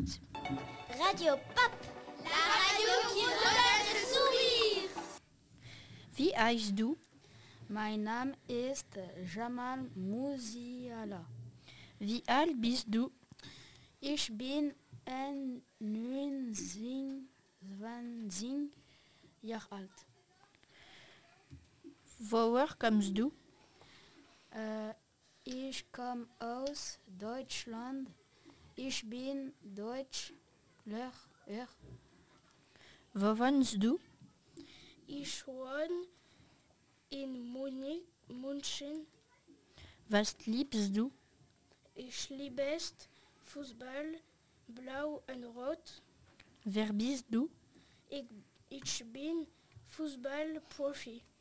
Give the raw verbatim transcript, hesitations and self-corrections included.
Radio Pop, la radio qui redonne le sourire. Wie heißt du? Mein Name ist Jamal Musiala. Wie alt bist du? Ich bin neunundzwanzig Jahre alt. Woher kommst du? Äh, ich komme aus Deutschland. Ich bin Deutschler. Wo wohnst du? Ich wohne in Munich, München. Was liebst du? Ich liebe Fußball, blau und rot. Wer bist du? Ich, ich bin Fußballprofi.